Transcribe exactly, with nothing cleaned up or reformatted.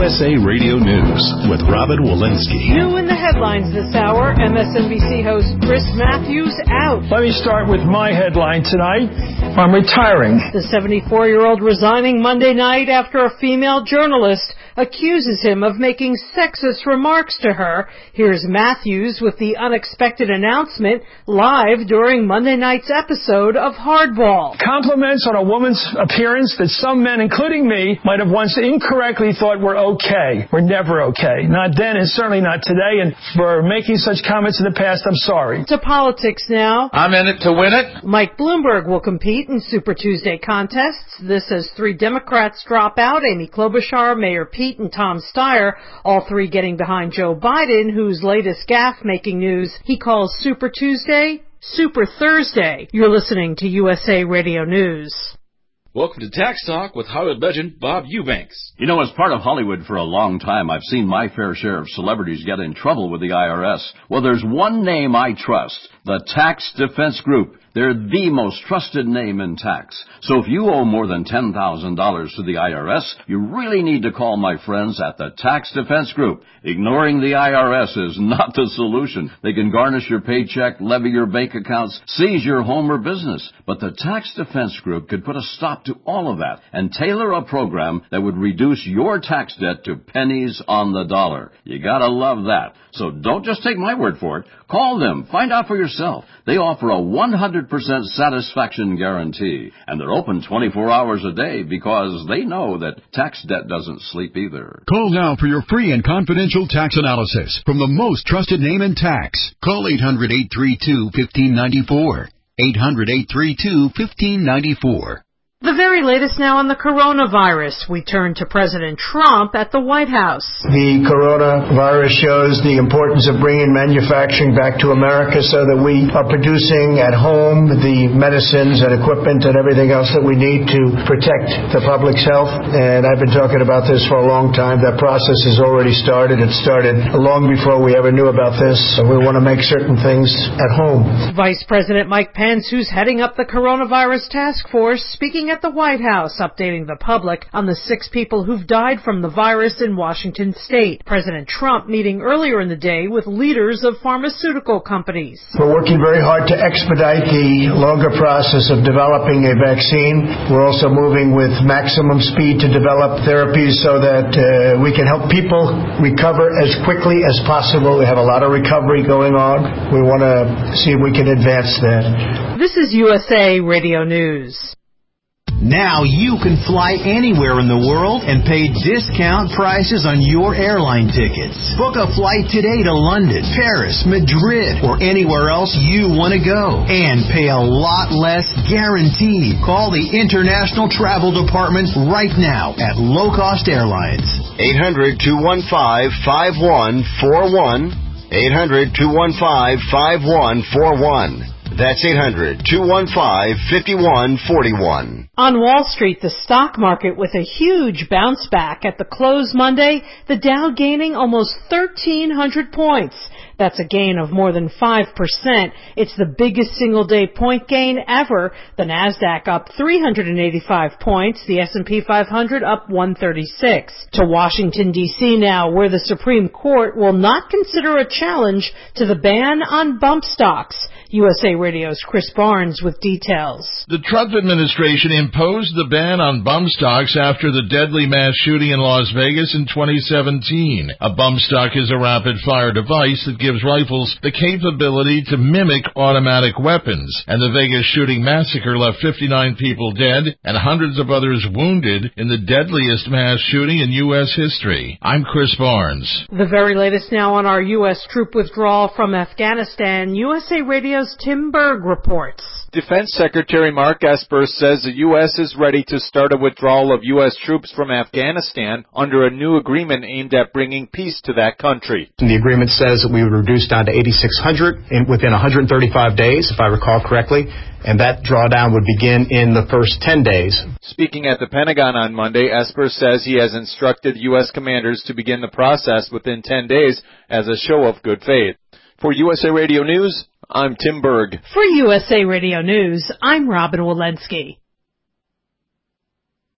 S A Radio News with Robin Walensky. New in the headlines this hour, M S N B C host Chris Matthews out. Let me start with my headline tonight. I'm retiring. The seventy-four-year-old resigning Monday night after a female journalist accuses him of making sexist remarks to her. Here's Matthews with the unexpected announcement live during Monday night's episode of Hardball. Compliments on a woman's appearance that some men, including me, might have once incorrectly thought were okay. We're never okay. Not then and certainly not today. And for making such comments in the past, I'm sorry. To politics now. I'm in it to win it. Mike Bloomberg will compete in Super Tuesday contests. This as three Democrats drop out, Amy Klobuchar, Mayor Pete, and Tom Steyer, all three getting behind Joe Biden, whose latest gaffe making news he calls Super Tuesday, Super Thursday. You're listening to U S A Radio News. Welcome to Tax Talk with Hollywood legend Bob Eubanks. You know, as part of Hollywood for a long time, I've seen my fair share of celebrities get in trouble with the I R S. Well, there's one name I trust, the Tax Defense Group. They're the most trusted name in tax. So if you owe more than ten thousand dollars to the I R S, you really need to call my friends at the Tax Defense Group. Ignoring the I R S is not the solution. They can garnish your paycheck, levy your bank accounts, seize your home or business. But the Tax Defense Group could put a stop to all of that and tailor a program that would reduce your tax debt to pennies on the dollar. You gotta love that. So don't just take my word for it. Call them. Find out for yourself. They offer a one hundred percent satisfaction guarantee, and they're open twenty-four hours a day because they know that tax debt doesn't sleep either. Call now for your free and confidential tax analysis from the most trusted name in tax. Call eight hundred, eight three two, one five nine four. eight hundred, eight three two, one five nine four. The very latest now on the coronavirus. We turn to President Trump at the White House. The coronavirus shows the importance of bringing manufacturing back to America so that we are producing at home the medicines and equipment and everything else that we need to protect the public's health. And I've been talking about this for a long time. That process has already started. It started long before we ever knew about this. So we want to make certain things at home. Vice President Mike Pence, who's heading up the coronavirus task force, speaking at the White House, updating the public on the six people who've died from the virus in Washington state. President Trump meeting earlier in the day with leaders of pharmaceutical companies. We're working very hard to expedite the longer process of developing a vaccine. We're also moving with maximum speed to develop therapies so that uh, we can help people recover as quickly as possible. We have a lot of recovery going on. We want to see if we can advance that. This is U S A Radio News. Now you can fly anywhere in the world and pay discount prices on your airline tickets. Book a flight today to London, Paris, Madrid, or anywhere else you want to go. And pay a lot less guaranteed. Call the International Travel Department right now at Low Cost Airlines. eight hundred, two one five, five one four one. eight hundred, two one five, five one four one. That's eight hundred, two one five, five one four one. On Wall Street, the stock market with a huge bounce back at the close Monday, the Dow gaining almost thirteen hundred points. That's a gain of more than five percent. It's the biggest single-day point gain ever. The Nasdaq up three hundred eighty-five points. The S and P five hundred up one thirty-six. To Washington, D C now, where the Supreme Court will not consider a challenge to the ban on bump stocks. U S A Radio's Chris Barnes with details. The Trump administration imposed the ban on bump stocks after the deadly mass shooting in Las Vegas in twenty seventeen. A bump stock is a rapid-fire device that gives rifles the capability to mimic automatic weapons, and the Vegas shooting massacre left fifty-nine people dead and hundreds of others wounded in the deadliest mass shooting in U S history. I'm Chris Barnes. The very latest now on our U S troop withdrawal from Afghanistan. U S A Radio's Tim Berg reports. Defense Secretary Mark Esper says the U S is ready to start a withdrawal of U S troops from Afghanistan under a new agreement aimed at bringing peace to that country. The agreement says that we would reduce down to eighty-six hundred in, within one hundred thirty-five days, if I recall correctly, and that drawdown would begin in the first ten days. Speaking at the Pentagon on Monday, Esper says he has instructed U S commanders to begin the process within ten days as a show of good faith. For U S A Radio News, I'm Tim Berg. For U S A Radio News, I'm Robin Walensky.